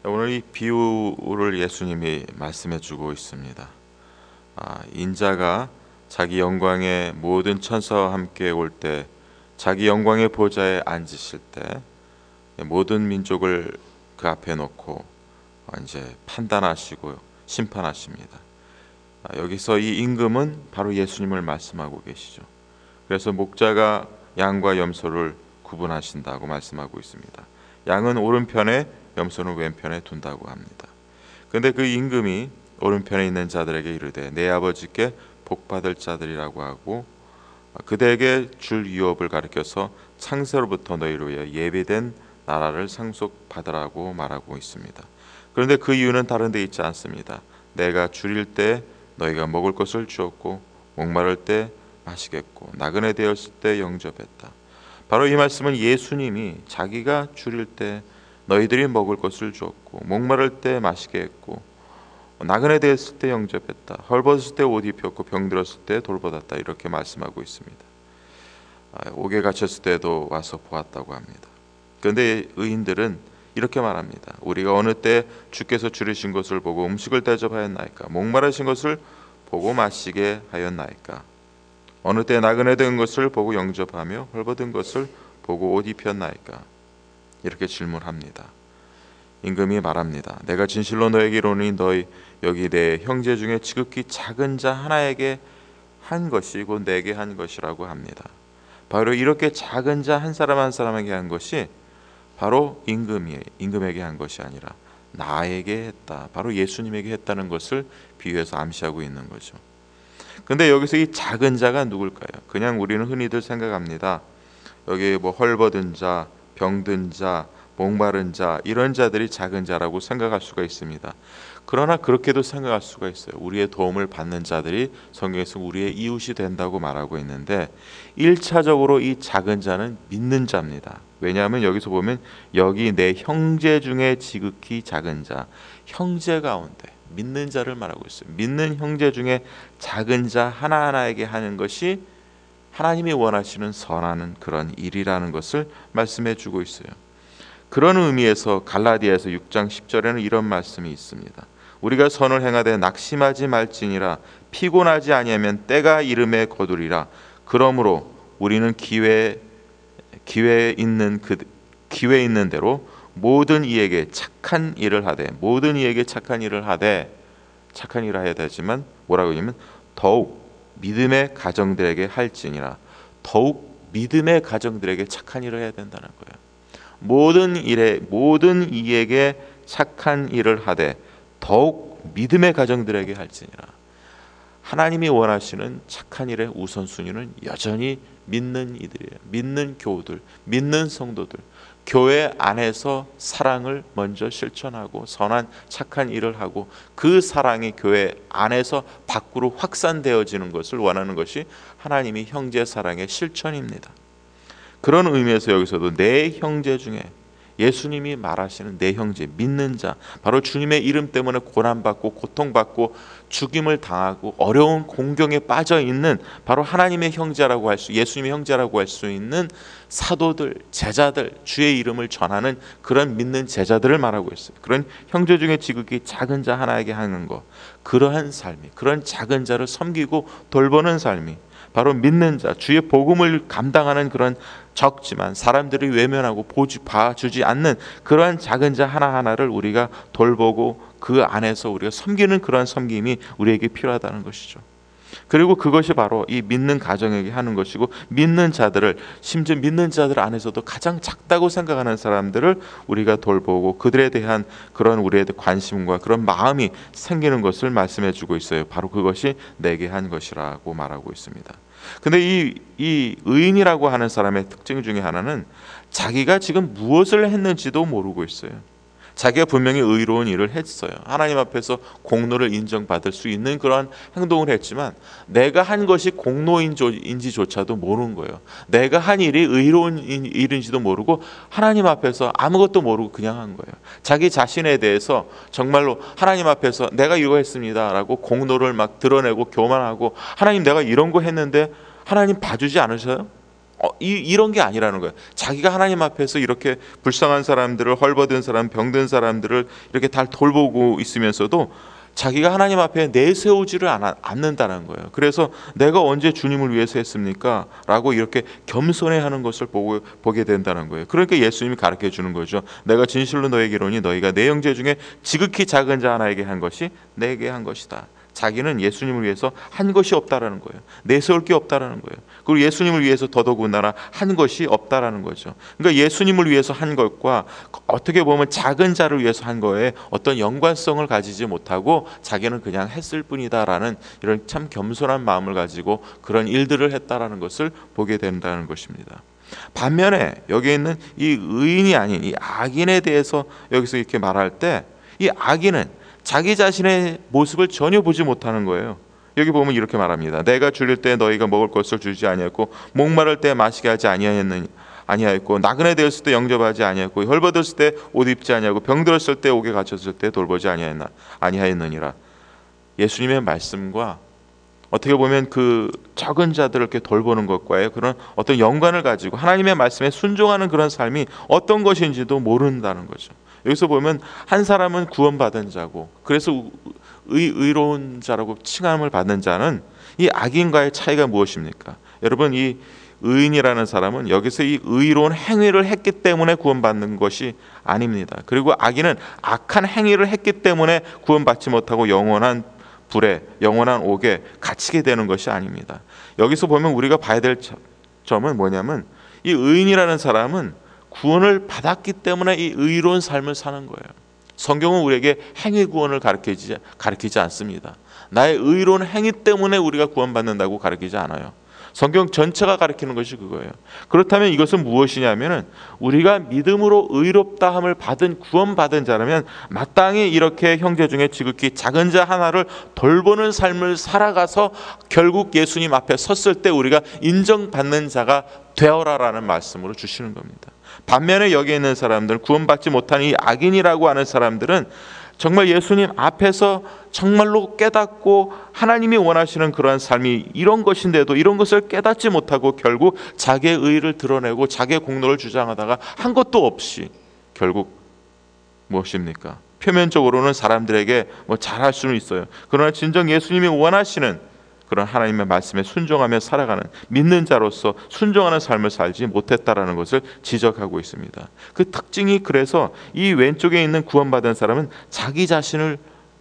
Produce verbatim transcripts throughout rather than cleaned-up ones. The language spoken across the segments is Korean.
오늘 이 비유를 예수님이 말씀해 주고 있습니다. 아, 인자가 자기 영광의 모든 천사와 함께 올 때, 자기 영광의 보좌에 앉으실 때 모든 민족을 그 앞에 놓고 이제 판단하시고 심판하십니다. 아, 여기서 이 임금은 바로 예수님을 말씀하고 계시죠. 그래서 목자가 양과 염소를 구분하신다고 말씀하고 있습니다. 양은 오른편에, 염소는 왼편에 둔다고 합니다. 그런데 그 임금이 오른편에 있는 자들에게 이르되 내 아버지께 복받을 자들이라고 하고 그들에게 줄 유업을 가리켜서 창세로부터 너희로 위하여 예비된 나라를 상속받으라고 말하고 있습니다. 그런데 그 이유는 다른 데 있지 않습니다. 내가 줄일 때 너희가 먹을 것을 주었고 목마를 때 마시겠고 나그네 되었을 때 영접했다. 바로 이 말씀은 예수님이 자기가 줄일 때 너희들이 먹을 것을 주었고 목마를 때 마시게 했고 나그네 되었을 때 영접했다. 헐벗을 때 옷 입혔고 병들었을 때 돌보았다. 이렇게 말씀하고 있습니다. 옥에 갇혔을 때도 와서 보았다고 합니다. 그런데 의인들은 이렇게 말합니다. 우리가 어느 때 주께서 줄이신 것을 보고 음식을 대접하였나이까? 목마르신 것을 보고 마시게 하였나이까? 어느 때 나그네 된 것을 보고 영접하며 헐벗은 것을 보고 옷 입혔나이까? 이렇게 질문합니다. 임금이 말합니다. 내가 진실로 너에게 이르노니 너희 여기 내 형제 중에 지극히 작은 자 하나에게 한 것이 곧 내게 한 것이라고 합니다. 바로 이렇게 작은 자 한 사람 한 사람에게 한 것이 바로 임금이 임금에게 한 것이 아니라 나에게 했다. 바로 예수님에게 했다는 것을 비유해서 암시하고 있는 거죠. 근데 여기서 이 작은 자가 누굴까요? 그냥 우리는 흔히들 생각합니다. 여기 뭐 헐벗은 자, 병든 자, 목마른 자, 이런 자들이 작은 자라고 생각할 수가 있습니다. 그러나 그렇게도 생각할 수가 있어요. 우리의 도움을 받는 자들이 성경에서 우리의 이웃이 된다고 말하고 있는데 일 차적으로 이 작은 자는 믿는 자입니다. 왜냐하면 여기서 보면 여기 내 형제 중에 지극히 작은 자, 형제 가운데 믿는 자를 말하고 있어요. 믿는 형제 중에 작은 자 하나하나에게 하는 것이 하나님이 원하시는 선하는 그런 일이라는 것을 말씀해 주고 있어요. 그런 의미에서 갈라디아에서 육 장 십 절에는 이런 말씀이 있습니다. 우리가 선을 행하되 낙심하지 말지니라. 피곤하지 아니하면 때가 이름에 거두리라. 그러므로 우리는 기회 기회에 있는 그 기회 있는 대로 모든 이에게 착한 일을 하되 모든 이에게 착한 일을 하되 착한 일을 해야 되지만 뭐라고 하냐면 더욱 믿음의 가정들에게 할지니라. 더욱 믿음의 가정들에게 착한 일을 해야 된다는 거예요. 모든 일에 모든 이에게 착한 일을 하되 더욱 믿음의 가정들에게 할지니라. 하나님이 원하시는 착한 일의 우선순위는 여전히 믿는 이들이에요. 믿는 교우들, 믿는 성도들, 교회 안에서 사랑을 먼저 실천하고 선한 착한 일을 하고 그 사랑이 교회 안에서 밖으로 확산되어지는 것을 원하는 것이 하나님이 형제 사랑의 실천입니다. 그런 의미에서 여기서도 내 형제 중에 예수님이 말하시는 내 형제, 믿는 자, 바로 주님의 이름 때문에 고난받고 고통받고 죽임을 당하고 어려운 공경에 빠져 있는 바로 하나님의 형제라고 할 수, 예수님의 형제라고 할 수 있는 사도들, 제자들, 주의 이름을 전하는 그런 믿는 제자들을 말하고 있어요. 그런 형제 중에 지극히 작은 자 하나에게 하는 것, 그러한 삶이, 그런 작은 자를 섬기고 돌보는 삶이 바로 믿는 자, 주의 복음을 감당하는 그런 적지만 사람들이 외면하고 보지, 봐주지 않는 그러한 작은 자 하나하나를 우리가 돌보고 그 안에서 우리가 섬기는 그러한 섬김이 우리에게 필요하다는 것이죠. 그리고 그것이 바로 이 믿는 가정에게 하는 것이고 믿는 자들을, 심지어 믿는 자들 안에서도 가장 작다고 생각하는 사람들을 우리가 돌보고 그들에 대한 그런 우리의 관심과 그런 마음이 생기는 것을 말씀해 주고 있어요. 바로 그것이 내게 한 것이라고 말하고 있습니다. 근데 이, 이 의인이라고 하는 사람의 특징 중에 하나는 자기가 지금 무엇을 했는지도 모르고 있어요. 자기가 분명히 의로운 일을 했어요. 하나님 앞에서 공로를 인정받을 수 있는 그런 행동을 했지만 내가 한 것이 공로인지조차도 모르는 거예요. 내가 한 일이 의로운 일인지도 모르고 하나님 앞에서 아무것도 모르고 그냥 한 거예요. 자기 자신에 대해서 정말로 하나님 앞에서 내가 이거 했습니다 라고 공로를 막 드러내고 교만하고 하나님 내가 이런 거 했는데 하나님 봐주지 않으셔요? 어, 이, 이런 게 아니라는 거예요. 자기가 하나님 앞에서 이렇게 불쌍한 사람들을, 헐벗은 사람, 병든 사람들을 이렇게 다 돌보고 있으면서도 자기가 하나님 앞에 내세우지를 않는다는 거예요. 그래서 내가 언제 주님을 위해서 했습니까? 라고 이렇게 겸손해하는 것을 보고, 보게 된다는 거예요. 그러니까 예수님이 가르쳐 주는 거죠. 내가 진실로 너에게 이르노니 너희가 내 형제 중에 지극히 작은 자 하나에게 한 것이 내게 한 것이다. 자기는 예수님을 위해서 한 것이 없다라는 거예요. 내세울 게 없다라는 거예요. 그리고 예수님을 위해서 더더군다나 한 것이 없다라는 거죠. 그러니까 예수님을 위해서 한 것과 어떻게 보면 작은 자를 위해서 한 거에 어떤 연관성을 가지지 못하고 자기는 그냥 했을 뿐이다라는 이런 참 겸손한 마음을 가지고 그런 일들을 했다라는 것을 보게 된다는 것입니다. 반면에 여기 있는 이 의인이 아닌 이 악인에 대해서 여기서 이렇게 말할 때 이 악인은 자기 자신의 모습을 전혀 보지 못하는 거예요. 여기 보면 이렇게 말합니다. 내가 줄일 때 너희가 먹을 것을 주지 아니했고 목마를 때 마시게 하지 아니하였느니 아니하였고 나그네 되었을 때 영접하지 아니하였고 헐벗었을 때 옷 입지 아니하고 병들었을 때 옥에 갇혔을 때 돌보지 아니하였나 아니하였느니라. 예수님의 말씀과 어떻게 보면 그 적은 자들을 이렇게 돌보는 것과의 그런 어떤 연관을 가지고 하나님의 말씀에 순종하는 그런 삶이 어떤 것인지도 모른다는 거죠. 여기서 보면 한 사람은 구원받은 자고 그래서 의, 의로운 자라고 칭함을 받는 자는 이 악인과의 차이가 무엇입니까? 여러분, 이 의인이라는 사람은 여기서 이 의로운 행위를 했기 때문에 구원받는 것이 아닙니다. 그리고 악인은 악한 행위를 했기 때문에 구원받지 못하고 영원한 불에, 영원한 옥에 갇히게 되는 것이 아닙니다. 여기서 보면 우리가 봐야 될 점은 뭐냐면 이 의인이라는 사람은 구원을 받았기 때문에 이 의로운 삶을 사는 거예요. 성경은 우리에게 행위 구원을 가르치지, 가르치지 않습니다. 나의 의로운 행위 때문에 우리가 구원받는다고 가르치지 않아요. 성경 전체가 가르치는 것이 그거예요. 그렇다면 이것은 무엇이냐면은 우리가 믿음으로 의롭다함을 받은 구원받은 자라면 마땅히 이렇게 형제 중에 지극히 작은 자 하나를 돌보는 삶을 살아가서 결국 예수님 앞에 섰을 때 우리가 인정받는 자가 되어라라는 말씀으로 주시는 겁니다. 반면에 여기 있는 사람들은 구원받지 못한 이 악인이라고 하는 사람들은 정말 예수님 앞에서 정말로 깨닫고 하나님이 원하시는 그러한 삶이 이런 것인데도 이런 것을 깨닫지 못하고 결국 자기의 의의를 드러내고 자기의 공로를 주장하다가 한 것도 없이 결국 무엇입니까? 표면적으로는 사람들에게 뭐 잘할 수는 있어요. 그러나 진정 예수님이 원하시는 그런 하나님의 말씀에 순종하며 살아가는 믿는 자로서 순종하는 삶을 살지 못했다라는 것을 지적하고 있습니다. 그 특징이 그래서 이 왼쪽에 있는 구원받은 사람은 자기 자신을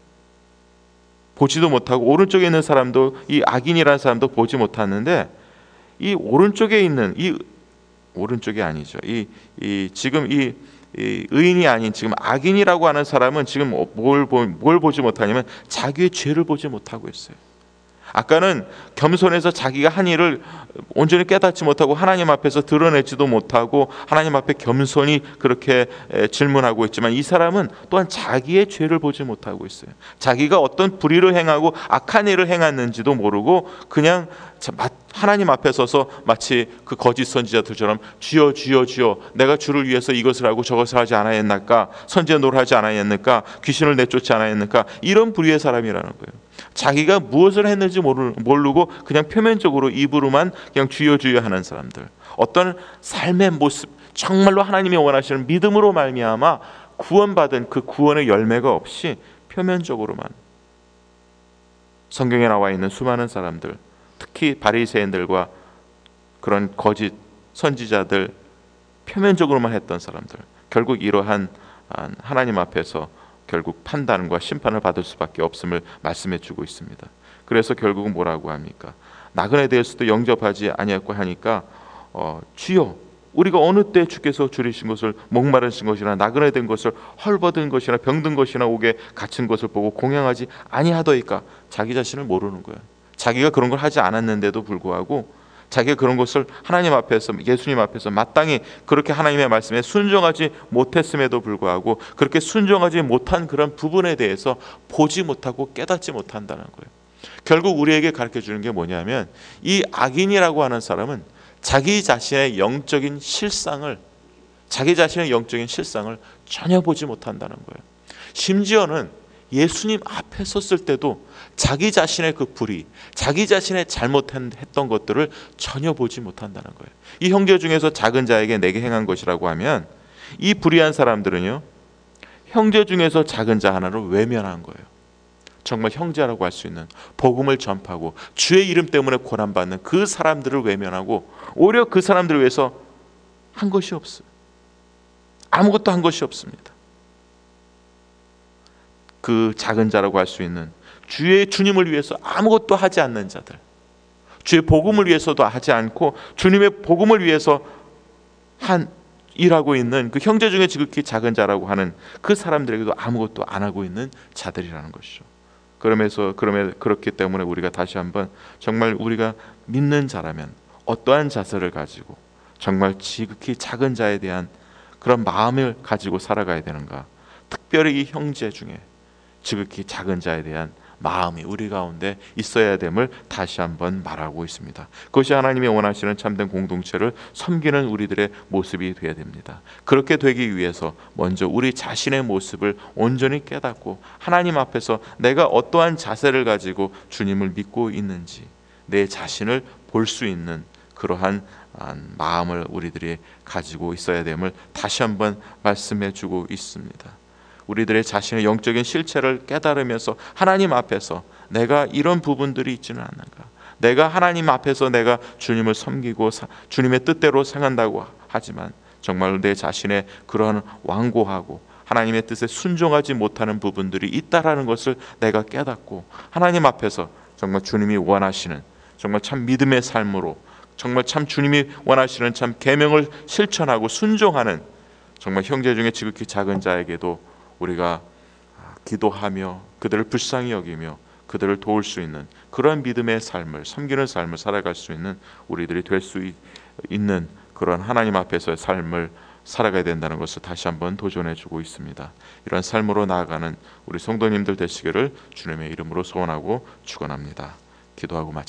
보지도 못하고 오른쪽에 있는 사람도 이 악인이라는 사람도 보지 못하는데 이 오른쪽에 있는 이 오른쪽이 아니죠. 이, 이 지금 이, 이 의인이 아닌 지금 악인이라고 하는 사람은 지금 뭘, 뭘 보지 못하냐면 자기의 죄를 보지 못하고 있어요. 아까는 겸손해서 자기가 한 일을 온전히 깨닫지 못하고 하나님 앞에서 드러내지도 못하고 하나님 앞에 겸손히 그렇게 질문하고 있지만 이 사람은 또한 자기의 죄를 보지 못하고 있어요. 자기가 어떤 불의를 행하고 악한 일을 행했는지도 모르고 그냥 하나님 앞에 서서 마치 그 거짓 선지자들처럼 주여 주여 주여 내가 주를 위해서 이것을 하고 저것을 하지 않았나까 선지자 노릇하지 않았나까 귀신을 내쫓지 않았나까 이런 불의의 사람이라는 거예요. 자기가 무엇을 했는지 모르고 그냥 표면적으로 입으로만 그냥 주여 주여 하는 사람들, 어떤 삶의 모습 정말로 하나님이 원하시는 믿음으로 말미암아 구원받은 그 구원의 열매가 없이 표면적으로만 성경에 나와 있는 수많은 사람들, 특히 바리새인들과 그런 거짓 선지자들 표면적으로만 했던 사람들 결국 이러한 하나님 앞에서 결국 판단과 심판을 받을 수밖에 없음을 말씀해 주고 있습니다. 그래서 결국은 뭐라고 합니까? 나그네 대에서도 영접하지 아니했고 하니까 어, 주여 우리가 어느 때 주께서 줄이신 것을 목마르신 것이나 나그네 된 것을 헐벗은 것이나 병든 것이나 옥에 갇힌 것을 보고 공양하지 아니하더이까. 자기 자신을 모르는 거예요. 자기가 그런 걸 하지 않았는데도 불구하고 자기가 그런 것을 하나님 앞에서 예수님 앞에서 마땅히 그렇게 하나님의 말씀에 순종하지 못했음에도 불구하고 그렇게 순종하지 못한 그런 부분에 대해서 보지 못하고 깨닫지 못한다는 거예요. 결국 우리에게 가르쳐 주는 게 뭐냐면 이 악인이라고 하는 사람은 자기 자신의 영적인 실상을 자기 자신의 영적인 실상을 전혀 보지 못한다는 거예요. 심지어는 예수님 앞에 섰을 때도 자기 자신의 그 불의, 자기 자신의 잘못했던 것들을 전혀 보지 못한다는 거예요. 이 형제 중에서 작은 자에게 내게 행한 것이라고 하면 이 불의한 사람들은요, 형제 중에서 작은 자 하나를 외면한 거예요. 정말 형제라고 할 수 있는, 복음을 전파하고 주의 이름 때문에 고난받는 그 사람들을 외면하고 오히려 그 사람들을 위해서 한 것이 없어요. 아무것도 한 것이 없습니다. 그 작은 자라고 할 수 있는, 주의 주님을 위해서 아무것도 하지 않는 자들, 주의 복음을 위해서도 하지 않고 주님의 복음을 위해서 한 일하고 있는 그 형제 중에 지극히 작은 자라고 하는 그 사람들에게도 아무것도 안 하고 있는 자들이라는 것이죠. 그러면서 그러면 그렇기 때문에 우리가 다시 한번 정말 우리가 믿는 자라면 어떠한 자세를 가지고 정말 지극히 작은 자에 대한 그런 마음을 가지고 살아가야 되는가? 특별히 이 형제 중에 지극히 작은 자에 대한 마음이 우리 가운데 있어야 됨을 다시 한번 말하고 있습니다. 그것이 하나님이 원하시는 참된 공동체를 섬기는 우리들의 모습이 되어야 됩니다. 그렇게 되기 위해서 먼저 우리 자신의 모습을 온전히 깨닫고 하나님 앞에서 내가 어떠한 자세를 가지고 주님을 믿고 있는지 내 자신을 볼 수 있는 그러한 마음을 우리들이 가지고 있어야 됨을 다시 한번 말씀해 주고 있습니다. 우리들의 자신의 영적인 실체를 깨달으면서 하나님 앞에서 내가 이런 부분들이 있지는 않는가, 내가 하나님 앞에서 내가 주님을 섬기고 주님의 뜻대로 행한다고 하지만 정말 내 자신의 그러한 완고하고 하나님의 뜻에 순종하지 못하는 부분들이 있다라는 것을 내가 깨닫고 하나님 앞에서 정말 주님이 원하시는 정말 참 믿음의 삶으로 정말 참 주님이 원하시는 참 계명을 실천하고 순종하는 정말 형제 중에 지극히 작은 자에게도 우리가 기도하며 그들을 불쌍히 여기며 그들을 도울 수 있는 그런 믿음의 삶을, 섬기는 삶을 살아갈 수 있는 우리들이 될 수 있는 그런 하나님 앞에서의 삶을 살아가야 된다는 것을 다시 한번 도전해 주고 있습니다. 이런 삶으로 나아가는 우리 성도님들 되시기를 주님의 이름으로 소원하고 축원합니다. 기도하고 마치겠습니다.